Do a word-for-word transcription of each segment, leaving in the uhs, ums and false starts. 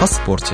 о спорте.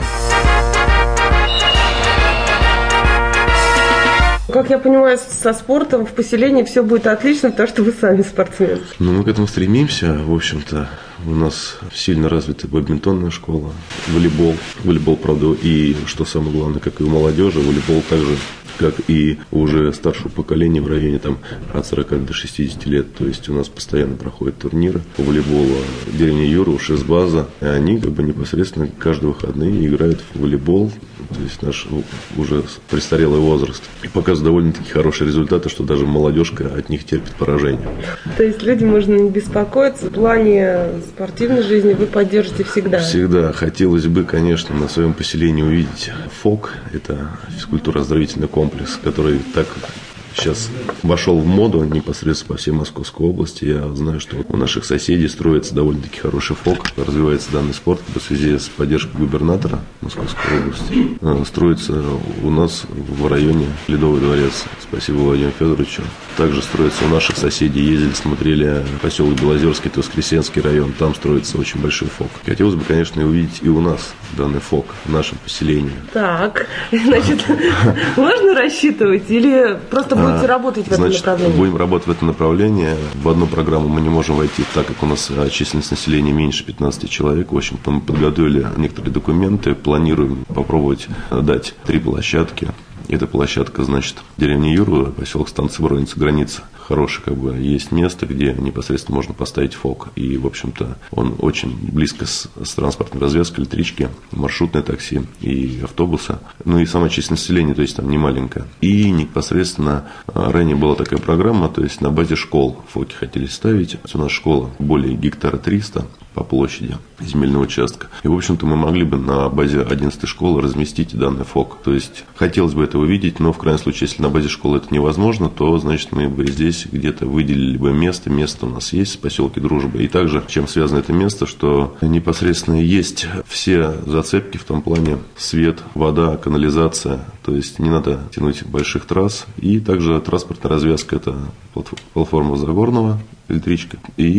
Как я понимаю, со спортом в поселении все будет отлично, потому что вы сами спортсмен. Ну, мы к этому стремимся. В общем-то, у нас сильно развита бадминтонная школа, волейбол. Волейбол, правда, и, что самое главное, как и у молодежи, волейбол также, как и уже старшего поколения в районе там, от сорока до шестидесяти лет. То есть у нас постоянно проходят турниры по волейболу. Деревня Юра, Шизбаза. И они как бы непосредственно каждые выходные играют в волейбол. То есть наш уже престарелый возраст. И показывают довольно-таки хорошие результаты, что даже молодежка от них терпит поражение. То есть люди можно не беспокоиться. В плане спортивной жизни вы поддержите всегда? Всегда. Хотелось бы, конечно, на своем поселении увидеть ФОК. Это физкультурно-оздоровительный комплекс, который так сейчас вошел в моду непосредственно по всей Московской области. Я знаю, что у наших соседей строится довольно-таки хороший ФОК. Развивается данный спорт в связи с поддержкой губернатора Московской области. Строится у нас в районе Ледовый дворец. Спасибо Владимиру Федоровичу. Также строится у наших соседей. Ездили, смотрели поселок Белозерский, это Воскресенский район. Там строится очень большой ФОК. Хотелось бы, конечно, и увидеть и у нас данный ФОК в нашем поселении. Так, значит, можно рассчитывать или просто будете работать в этом Значит, направлении? Будем работать в этом направлении. В одну программу мы не можем войти, так как у нас численность населения меньше пятнадцати человек. В общем-то, мы подготовили некоторые документы. Планируем попробовать дать три площадки. Эта площадка, значит, деревня Юра, поселок станция Бронница, граница. Хорошее, как бы, есть место, где непосредственно можно поставить ФОК. И, в общем-то, он очень близко с, с транспортной развязкой, электрички, маршрутное такси и автобуса. Ну и сама численность населения, то есть там не маленькая. И непосредственно ранее была такая программа, то есть на базе школ ФОКи хотели ставить. У нас школа более гектара триста по площади земельного участка. И, в общем-то, мы могли бы на базе одиннадцатой школы разместить данный ФОК. То есть, хотелось бы это увидеть, но в крайнем случае, если на базе школы это невозможно, то, значит, мы бы здесь где-то выделили бы место. Место у нас есть в поселке Дружба. И также, чем связано это место, что непосредственно есть все зацепки в том плане свет, вода, канализация. То есть, не надо тянуть больших трасс. И также транспортная развязка – это платформа Загорного, электричка,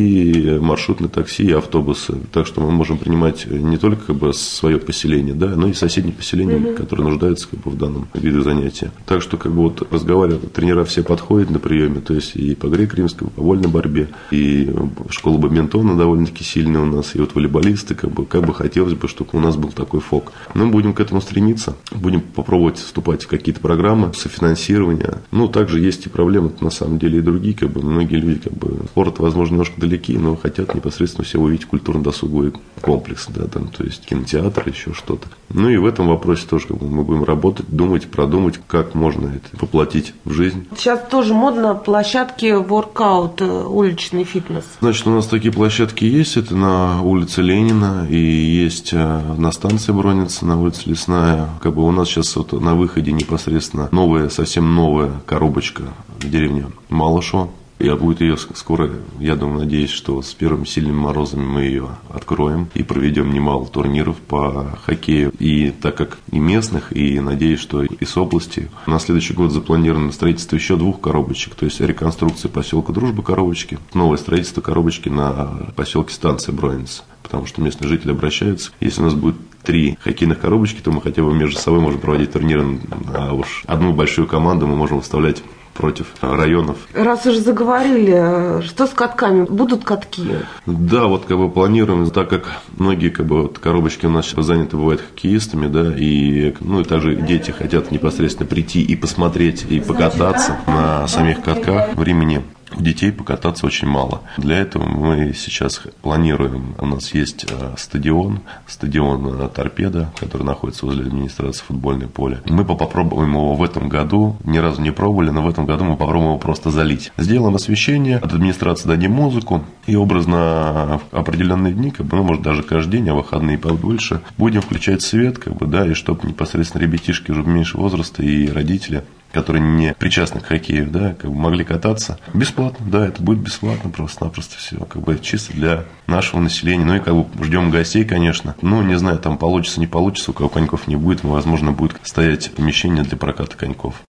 и маршрутные такси, и автобусы. Так что мы можем принимать не только как бы свое поселение, да, но и соседние поселения, угу. которые нуждаются как бы в данном виде занятия. Так что как бы вот разговаривать, тренера все подходят на приеме, то есть и по греко-римской, по вольной борьбе, и школа бадминтона довольно-таки сильная у нас, и вот волейболисты, как бы, как бы хотелось бы, чтобы у нас был такой ФОК. Мы будем к этому стремиться, будем попробовать вступать в какие-то программы софинансирования. Ну, также есть и проблемы, на самом деле, и другие, как бы, многие люди, как бы, спорт, возможно, немножко далеки, но хотят непосредственно все увидеть культурно-досуговый комплекс, да, там, то есть кинотеатр, еще что-то. Ну и в этом вопросе тоже как бы, мы будем работать, думать, продумать, как можно это воплотить в жизнь. Сейчас тоже модно площадки воркаут, уличный фитнес. Значит, у нас такие площадки есть, это на улице Ленина и есть на станции Бронница, на улице Лесная. Как бы у нас сейчас вот на выходе непосредственно новая, совсем новая коробочка в деревне Малышево. И будет ее скоро, я думаю, надеюсь, что с первыми сильными морозами мы ее откроем и проведем немало турниров по хоккею. И так как и местных, и надеюсь, что и с области. На следующий год запланировано строительство еще двух коробочек, то есть реконструкция поселка Дружбы коробочки, новое строительство коробочки на поселке станция Бронница. Потому что местные жители обращаются. Если у нас будет три хоккейных коробочки, то мы хотя бы между собой можем проводить турниры, а уж одну большую команду мы можем выставлять против районов. Раз уже заговорили, что с катками? Будут катки? Да, вот как бы планируем, так как многие как бы вот коробочки у нас заняты бывают хоккеистами, да, и ну и также дети хотят непосредственно прийти и посмотреть и покататься на самих катках. Времени у детей покататься очень мало. Для этого мы сейчас планируем, у нас есть стадион, стадион «Торпеда», который находится возле администрации футбольное поле. Мы попробуем его в этом году, ни разу не пробовали, но в этом году мы попробуем его просто залить. Сделаем освещение, от администрации дадим музыку, и образно в определенные дни, как бы, ну, может, даже каждый день, а выходные побольше, будем включать свет, как бы, да, и чтобы непосредственно ребятишки уже меньшего возраста и родители, которые не причастны к хоккею, да, как бы могли кататься бесплатно, да, это будет бесплатно просто-напросто все, как бы чисто для нашего населения. Ну и как бы ждем гостей, конечно. Ну, не знаю, там получится, не получится, у кого коньков не будет, возможно, будет стоять помещение для проката коньков.